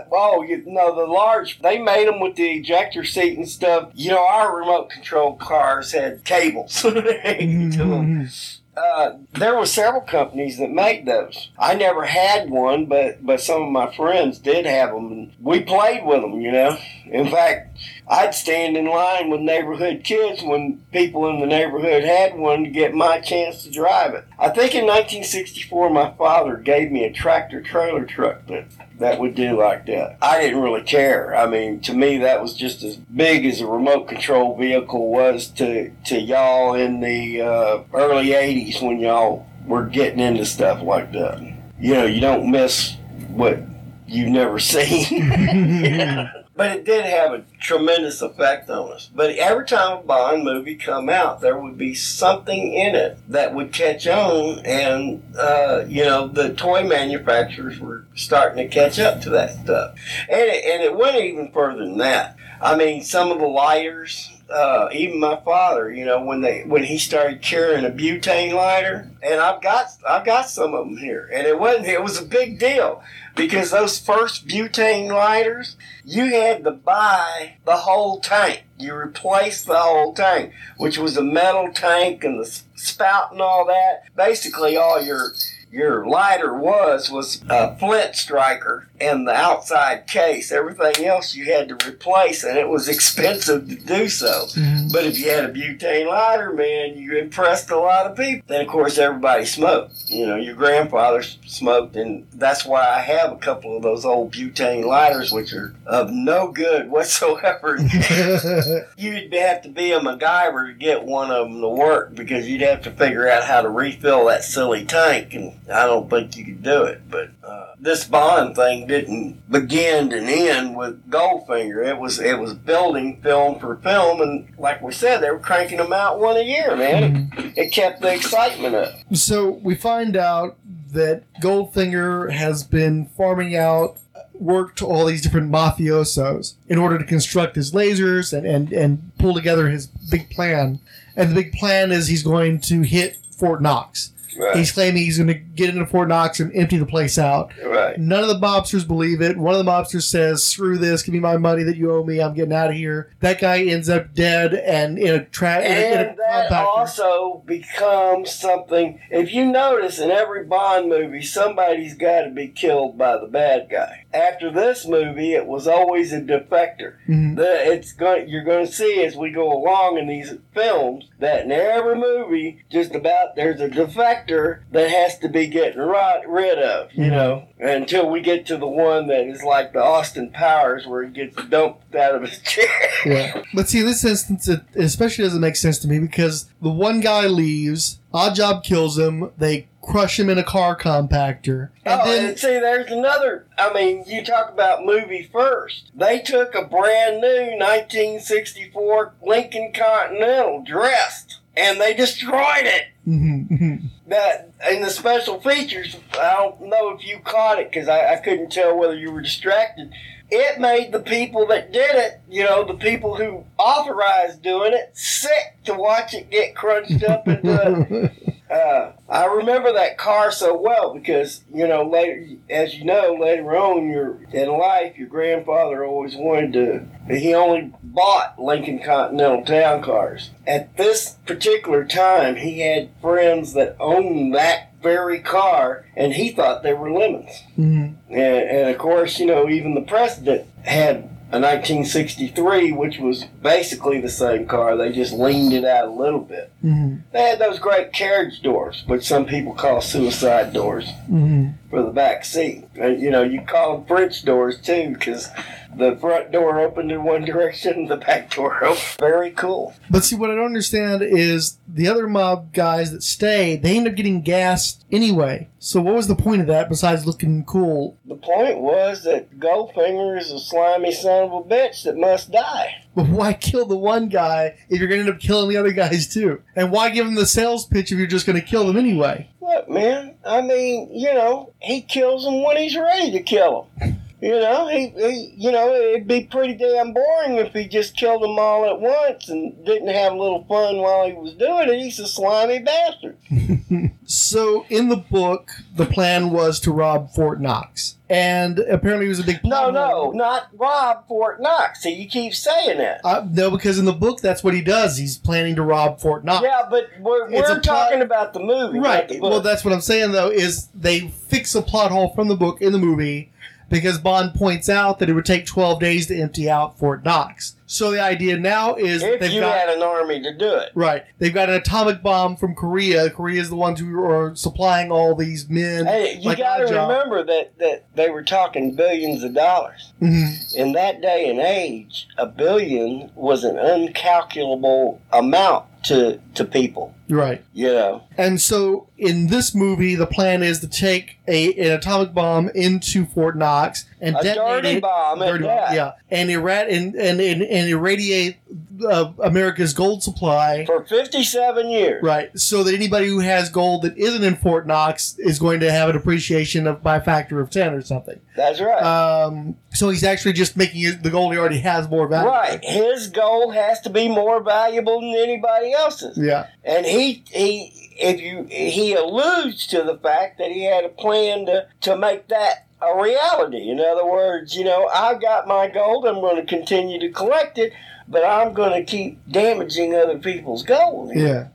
The large, they made them with the ejector seat and stuff. You know, our remote control cars had cables to them. There were several companies that made those. I never had one, but some of my friends did have them, and we played with them, you know. In fact, I'd stand in line with neighborhood kids when people in the neighborhood had one to get my chance to drive it. I think in 1964, my father gave me a tractor-trailer truck that would do like that. I didn't really care. I mean, to me, that was just as big as a remote control vehicle was to y'all in the early 80s when y'all were getting into stuff like that. You know, you don't miss what you've never seen. Yeah. But it did have a tremendous effect on us. But every time a Bond movie come out, there would be something in it that would catch on, and, the toy manufacturers were starting to catch up to that stuff. And it went even further than that. I mean, some of the lighters, even my father, you know, when he started carrying a butane lighter, and I've got some of them here, and it was a big deal. Because those first butane lighters, you had to buy the whole tank. You replaced the whole tank, which was a metal tank and the spout and all that. Basically, all your lighter was a flint striker and the outside case. Everything else you had to replace, and it was expensive to do so. Mm-hmm. But if you had a butane lighter, man, you impressed a lot of people. Then, of course, everybody smoked. You know, your grandfather smoked, and that's why I have a couple of those old butane lighters, which are of no good whatsoever. You'd have to be a MacGyver to get one of them to work, because you'd have to figure out how to refill that silly tank, and I don't think you could do it. But this Bond thing didn't begin and end with Goldfinger. It was building film for film, and like we said, they were cranking them out one a year, man. Mm-hmm. It kept the excitement up. So we find out that Goldfinger has been farming out work to all these different mafiosos in order to construct his lasers and pull together his big plan. And the big plan is he's going to hit Fort Knox. Right. He's claiming he's going to get into Fort Knox and empty the place out. Right. None of the mobsters believe it. One of the mobsters says, "Screw this, give me my money that you owe me, I'm getting out of here." That guy ends up dead and in a that compactor. Also becomes something, if you notice in every Bond movie, somebody's got to be killed by the bad guy. After this movie, it was always a defector. Mm-hmm. You're going to see as we go along in these films that in every movie, just about there's a defector that has to be getting rid of, you know, until we get to the one that is like the Austin Powers where he gets dumped out of his chair. Yeah. But see, in this instance, it especially doesn't make sense to me because the one guy leaves, Oddjob kills him, they crush him in a car compactor. And see, there's another, I mean, you talk about movie first. They took a brand new 1964 Lincoln Continental dressed, and they destroyed it. That in the special features, I don't know if you caught it because I couldn't tell whether you were distracted. It made the people that did it, you know, the people who authorized doing it, sick to watch it get crunched up into. I remember that car so well because, you know, later on in life, your grandfather always he only bought Lincoln Continental town cars. At this particular time, he had friends that owned that very car, and he thought they were lemons. Mm-hmm. And of course, you know, even the president had a 1963, which was basically the same car. They just leaned it out a little bit. Mm-hmm. They had those great carriage doors, which some people call suicide doors, Mm-hmm. for the back seat. And, you call them French doors, too, because the front door opened in one direction, the back door opened. Very cool. But see, what I don't understand is the other mob guys that stay, they end up getting gassed anyway. So what was the point of that besides looking cool? The point was that Goldfinger is a slimy son of a bitch that must die. But why kill the one guy if you're going to end up killing the other guys too? And why give him the sales pitch if you're just going to kill them anyway? Look, man, I mean, he kills them when he's ready to kill them. It'd be pretty damn boring if he just killed them all at once and didn't have a little fun while he was doing it. He's a slimy bastard. So, in the book, the plan was to rob Fort Knox. And apparently it was a big plot. No, not rob Fort Knox. See, you keep saying that. No, because in the book, that's what he does. He's planning to rob Fort Knox. Yeah, but we're talking about the movie. Right. Not the book. Well, that's what I'm saying, though, is they fix a plot hole from the book in the movie because Bond points out that it would take 12 days to empty out Fort Knox. So the idea now is if they've you had an army to do it. Right. They've got an atomic bomb from Korea. Korea is the ones who are supplying all these men. Hey, you got to remember that they were talking billions of dollars. Mm-hmm. In that day and age, $1 billion was an uncalculable amount to people. Right. And so in this movie, the plan is to take an atomic bomb into Fort Knox and detonate dirty it. Bomb at that. Yeah. And irradiate America's gold supply for 57 years. Right. So that anybody who has gold that isn't in Fort Knox is going to have an appreciation by a factor of 10 or something. That's right. So he's actually just making the gold he already has more valuable. Right. His gold has to be more valuable than anybody else's. Yeah. And he alludes to the fact that he had a plan to make that a reality. In other words, I've got my gold. I'm going to continue to collect it, but I'm going to keep damaging other people's gold. Yeah.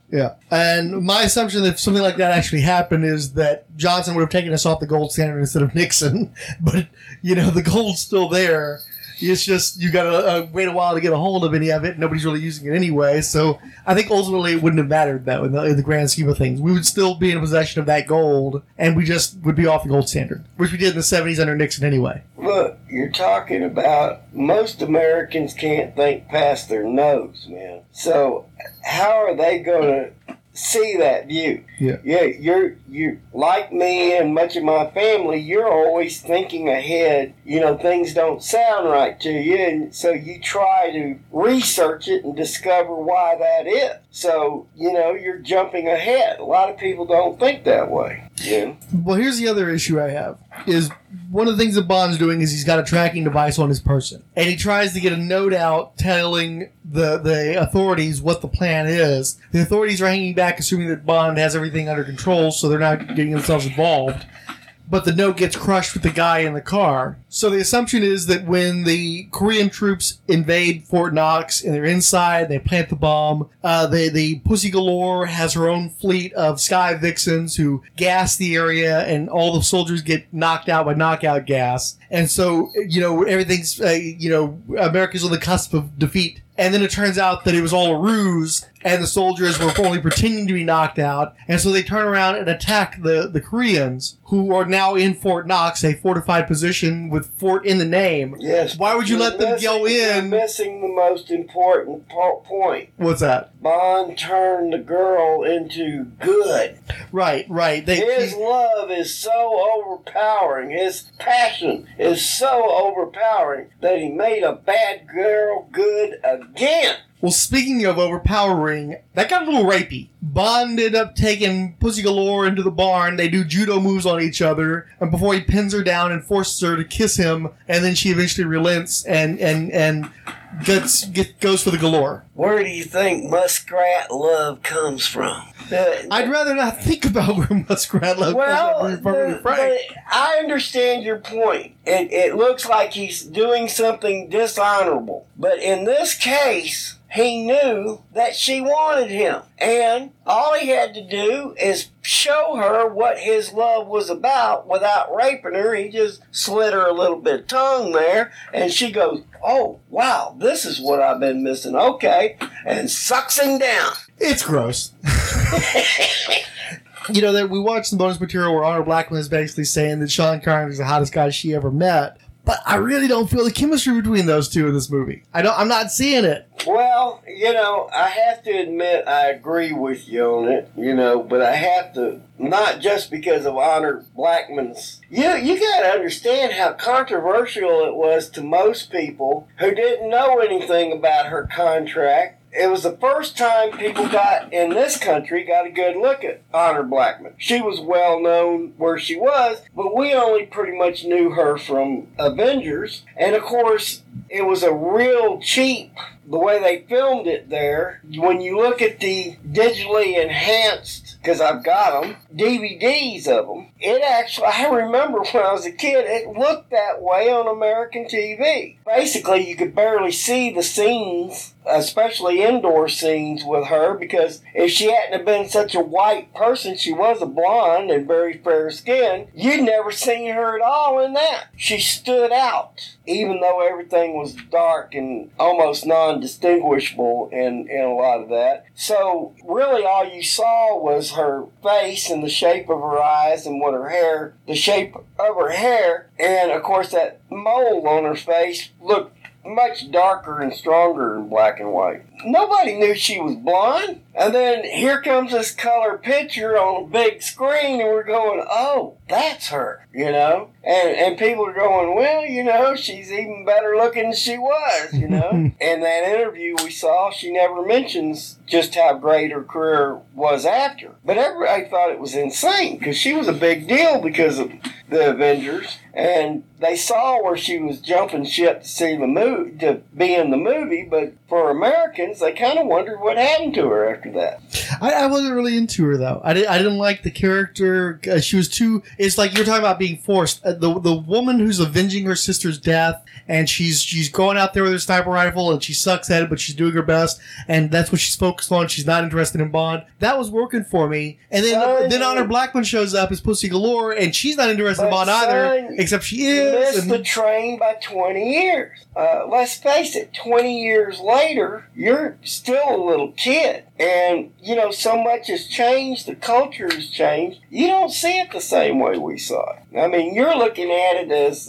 And my assumption that if something like that actually happened is that Johnson would have taken us off the gold standard instead of Nixon. But, the gold's still there. It's just you got to wait a while to get a hold of any of it. Nobody's really using it anyway. So I think ultimately it wouldn't have mattered, though, in the grand scheme of things. We would still be in possession of that gold, and we just would be off the gold standard, which we did in the 70s under Nixon anyway. Look, you're talking about most Americans can't think past their nose, man. So how are they going to see that view? Yeah. You're like me and much of my family, you're always thinking ahead. Things don't sound right to you, and so you try to research it and discover why that is. So, you're jumping ahead. A lot of people don't think that way. Yeah. Well, here's the other issue I have, is one of the things that Bond's doing is he's got a tracking device on his person. And he tries to get a note out telling the authorities what the plan is. The authorities are hanging back, assuming that Bond has everything under control, so they're not getting themselves involved. But the note gets crushed with the guy in the car. So the assumption is that when the Korean troops invade Fort Knox and they're inside, they plant the bomb, the Pussy Galore has her own fleet of Sky Vixens who gas the area, and all the soldiers get knocked out by knockout gas. And so, everything's, America's on the cusp of defeat. And then it turns out that it was all a ruse, and the soldiers were only pretending to be knocked out. And so they turn around and attack the Koreans, who are now in Fort Knox, a fortified position with fort in the name. Yes. Why would you let them go in? You're missing the most important point. What's that? Bond turned the girl into good. Right. His love is so overpowering. His passion is so overpowering that he made a bad girl good again. Well, speaking of overpowering, that got a little rapey. Bond ended up taking Pussy Galore into the barn. They do judo moves on each other, and before he pins her down and forces her to kiss him, and then she eventually relents and goes for the Galore. Where do you think muskrat love comes from? I'd rather not think about where muskrat love comes from. I understand your point. It looks like he's doing something dishonorable. But in this case, he knew that she wanted him. And all he had to do is show her what his love was about without raping her. He just slit her a little bit of tongue there, and she goes, oh, wow, this is what I've been missing. Okay, and sucks him down. It's gross. You know, that we watched the bonus material where Honor Blackman is basically saying that Sean Connery is the hottest guy she ever met. But I really don't feel the chemistry between those two in this movie. I'm not seeing it. Well, you know, I have to admit I agree with you on it, you know, but I have to, not just because of Honor Blackman's. You got to understand how controversial it was to most people who didn't know anything about her contract. It was the first time people in this country got a good look at Honor Blackman. She was well known where she was, but we only pretty much knew her from Avengers. And of course, it was a real cheap, the way they filmed it there. When you look at the digitally enhanced, because I've got them, DVDs of them, it actually, I remember when I was a kid, it looked that way on American TV. Basically, you could barely see the scenes, especially indoor scenes with her, because if she hadn't have been such a white person, she was a blonde and very fair skinned, you'd never seen her at all in that. She stood out, even though everything was dark and almost non-distinguishable in a lot of that. So really all you saw was her face and the shape of her eyes and the shape of her hair, and of course that mole on her face looked much darker and stronger in black and white. Nobody knew she was blonde. And then here comes this color picture on a big screen, and we're going, oh, that's her, you know? And people are going, well, you know, she's even better looking than she was, you know? In that interview we saw, she never mentions just how great her career was after. But everybody thought it was insane, because she was a big deal because of the Avengers. And they saw where she was jumping ship to see the movie, to be in the movie, but for Americans, they kind of wondered what happened to her after that. I wasn't really into her, though. I didn't like the character. She was too... It's like you're talking about being forced. The woman who's avenging her sister's death, and she's going out there with her sniper rifle, and she sucks at it, but she's doing her best, and that's what she's focused on. She's not interested in Bond. That was working for me. And then Honor Blackman shows up as Pussy Galore, and she's not interested in Bond either, except she is. You missed the train by 20 years. Let's face it, 20 years later, you're still a little kid. And, you know, so much has changed. The culture has changed. You don't see it the same way we saw it. I mean, you're looking at it as,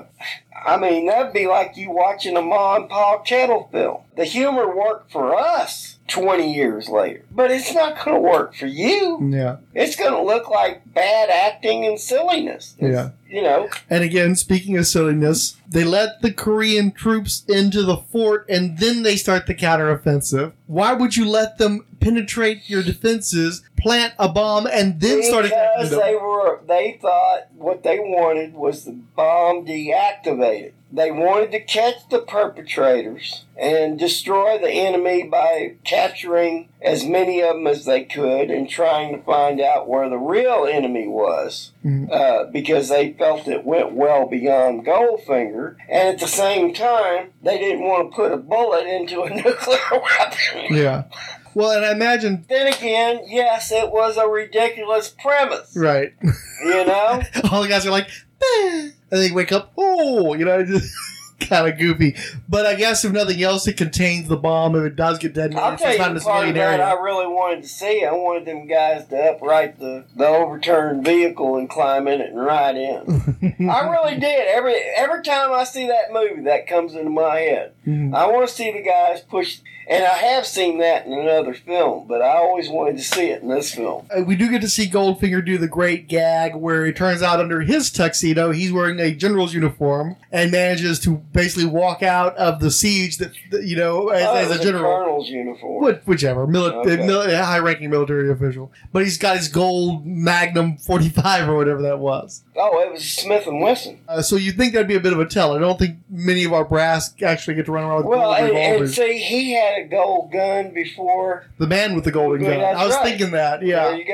that'd be like you watching a Ma and Pa Kettle film. The humor worked for us 20 years later. But it's not going to work for you. Yeah. It's going to look like bad acting and silliness. Yeah. You know. And again, speaking of silliness, they let the Korean troops into the fort and then they start the counteroffensive. Why would you let them penetrate your defenses, plant a bomb, and then start attacking them? Because they thought what they wanted was the bomb deactivated. They wanted to catch the perpetrators and destroy the enemy by capturing as many of them as they could and trying to find out where the real enemy was, because they felt it went well beyond Goldfinger. And at the same time, they didn't want to put a bullet into a nuclear weapon. Yeah. Well, and I imagine... Then again, yes, it was a ridiculous premise. Right. You know? All the guys are like, and they wake up, oh, you know, just kind of goofy. But I guess if nothing else, it contains the bomb. If it does get detonated, I'll tell you not in the a part of civilian that area. I really wanted to see. I wanted them guys to upright the overturned vehicle and climb in it and ride in. I really did. Every time I see that movie, that comes into my head. Mm-hmm. I want to see the guys push... And I have seen that in another film, but I always wanted to see it in this film. We do get to see Goldfinger do the great gag where it turns out under his tuxedo, he's wearing a general's uniform and manages to basically walk out of the siege that you know, as a general. Colonel's uniform. Whichever. High-ranking military official. But he's got his gold Magnum 45 or whatever that was. Oh, it was Smith & Wesson. So you'd think that'd be a bit of a tell. I don't think many of our brass actually get to run around with gold revolvers. And see, he had a gold gun before. The man with the golden gun. I was thinking that, yeah. There you go.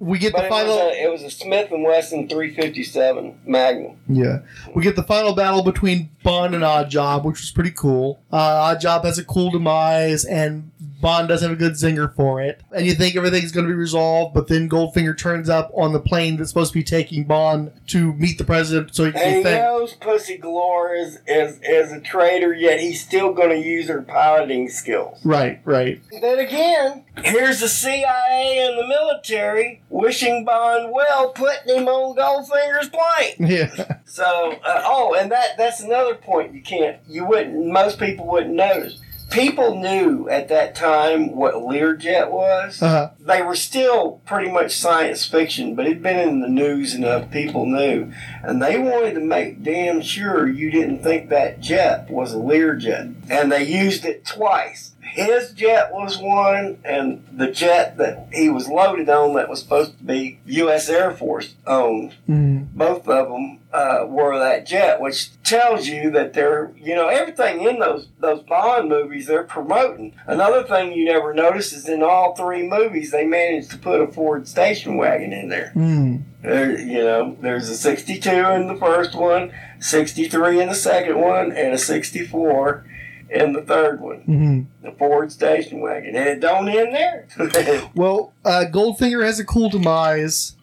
we get But the final. It was a Smith & Wesson 357 Magnum. Yeah, we get the final battle between Bond and Oddjob, which was pretty cool. Oddjob has a cool demise, and Bond does have a good zinger for it. And you think everything's going to be resolved, but then Goldfinger turns up on the plane that's supposed to be taking Bond to meet the president. So And he knows Pussy Galore is a traitor, yet he's still going to use her piloting skills. Right. Then again, here's the CIA and the military wishing Bond well, putting him on Goldfinger's plane. Yeah. So, and that's another point most people wouldn't notice. People knew at that time what Learjet was. Uh-huh. They were still pretty much science fiction, but it'd been in the news enough people knew. And they wanted to make damn sure you didn't think that jet was a Learjet. And they used it twice. His jet was one, and the jet that he was loaded on that was supposed to be U.S. Air Force owned. Mm-hmm. Both of them were that jet, which tells you that they're, everything in those Bond movies they're promoting. Another thing you never notice is in all three movies they managed to put a Ford station wagon in there. Mm. There's a 62 in the first one, 63 in the second one, and a 64 in the third one. Mm-hmm. The Ford station wagon. And it don't end there. Well, Goldfinger has a cool demise.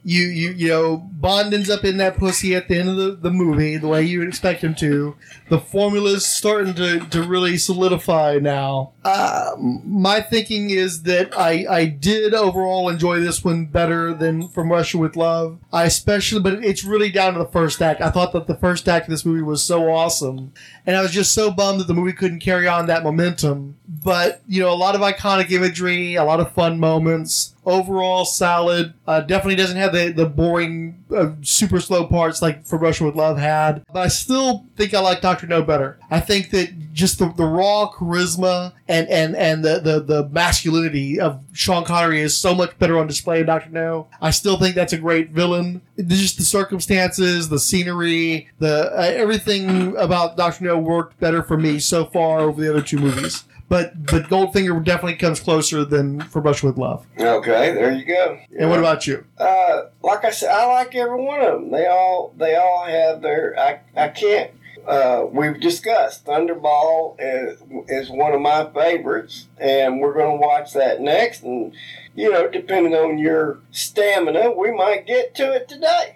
Bond ends up in that pussy at the end of the movie, the way you would expect him to. The formula's starting to really solidify now. My thinking is that I did overall enjoy this one better than From Russia with Love. But it's really down to the first act. I thought that the first act of this movie was so awesome. And I was just so bummed that the movie couldn't carry on that momentum. But, a lot of iconic imagery, a lot of fun moments. Overall, solid. Definitely doesn't have the boring, super slow parts like From Russia with Love had. But I still think I like Dr. No better. I think that just the raw charisma and the masculinity of Sean Connery is so much better on display in Dr. No. I still think that's a great villain. Just the circumstances, the scenery, everything about Dr. No worked better for me so far over the other two movies. But Goldfinger definitely comes closer than From Russia with Love. Okay, there you go. And what about you? Like I said, I like every one of them. They all have their. I can't. We've discussed Thunderball is one of my favorites, and we're going to watch that next. And depending on your stamina, we might get to it today.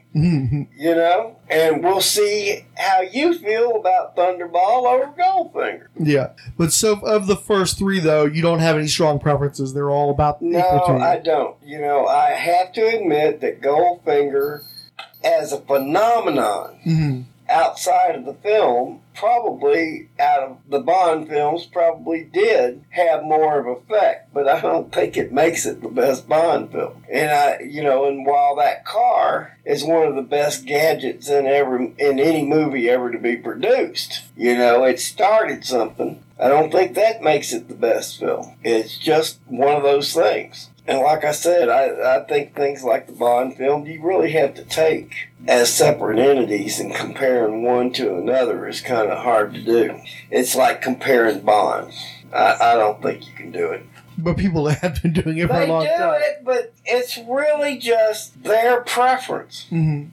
And we'll see how you feel about Thunderball over Goldfinger. Yeah, but so of the first three, though, you don't have any strong preferences. They're all about equal to you. No, I don't. I have to admit that Goldfinger, as a phenomenon, outside of the film, probably out of the Bond films, probably did have more of effect, but I don't think it makes it the best Bond film. And and while that car is one of the best gadgets in any movie ever to be produced, it started something. I don't think that makes it the best film. It's just one of those things. And like I said, I think things like the Bond film, you really have to take as separate entities, and comparing one to another is kind of hard to do. It's like comparing Bonds. I don't think you can do it. But people have been doing it for a long time. They do it, but it's really just their preference.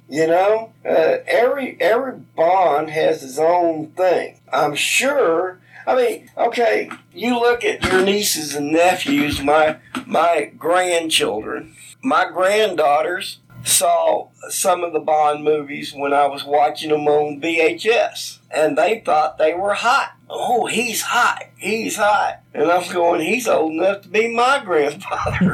Every Bond has his own thing. I'm sure. Okay, you look at your nieces and nephews, my grandchildren. My granddaughters saw some of the Bond movies when I was watching them on VHS, and they thought they were hot. Oh, he's hot. He's hot. And I'm going, he's old enough to be my grandfather.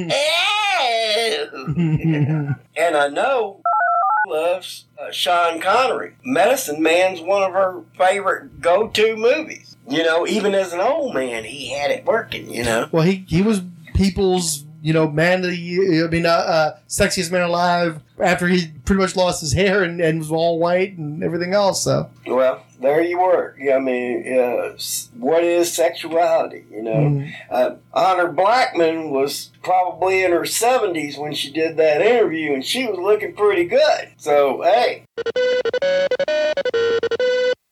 And I know loves Sean Connery. Medicine Man's one of her favorite go-to movies. Even as an old man, he had it working, Well, he was people's, man of the year, sexiest man alive after he pretty much lost his hair and was all white and everything else, so. Well, there you were. What is sexuality, Honor Blackman was probably in her 70s when she did that interview, and she was looking pretty good. So, hey.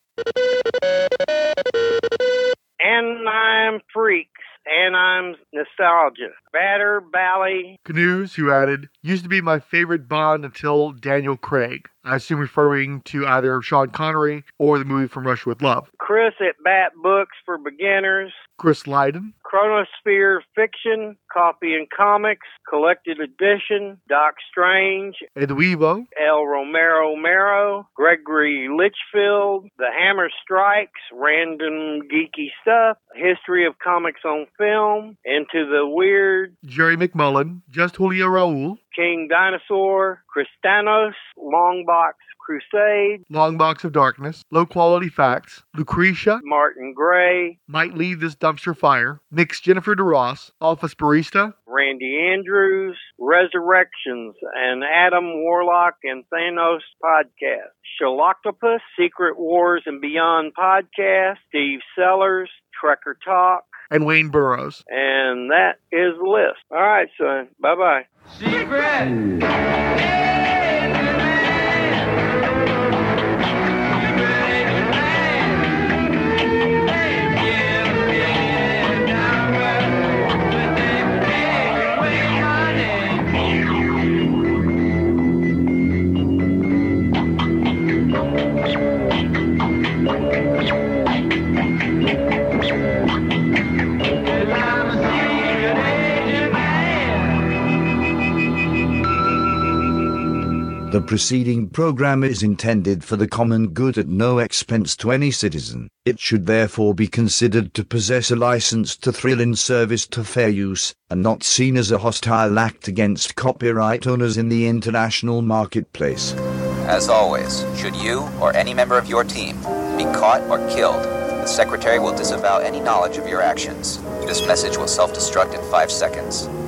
And I'm freaks, and I'm nostalgia. Batter, Bally. Canoes, who added, used to be my favorite Bond until Daniel Craig. I assume referring to either Sean Connery or the movie From Russia with Love. Chris at Bat Books for Beginners. Chris Lydon. Chronosphere Fiction, Copy and Comics, Collected Edition, Doc Strange, Eduivo, El Romero, Gregory Litchfield, The Hammer Strikes, Random Geeky Stuff, History of Comics on Film, Into the Weird, Jerry McMullen, Just Julio Raul, King Dinosaur, Cristanos, Longbox Crusade, Long Box of Darkness, Low Quality Facts, Lucretia, Martin Gray, Might Leave This Dumpster Fire, Nick's Jennifer DeRoss, Office Barista, Randy Andrews, Resurrections, and Adam Warlock and Thanos Podcast, Shaloctopus, Secret Wars and Beyond Podcast, Steve Sellers, Trekker Talk, and Wayne Burrows. And that is the list. All right, son. Bye-bye. Secret! The preceding program is intended for the common good at no expense to any citizen. It should therefore be considered to possess a license to thrill in service to fair use, and not seen as a hostile act against copyright owners in the international marketplace. As always, should you or any member of your team be caught or killed, the Secretary will disavow any knowledge of your actions. This message will self-destruct in 5 seconds.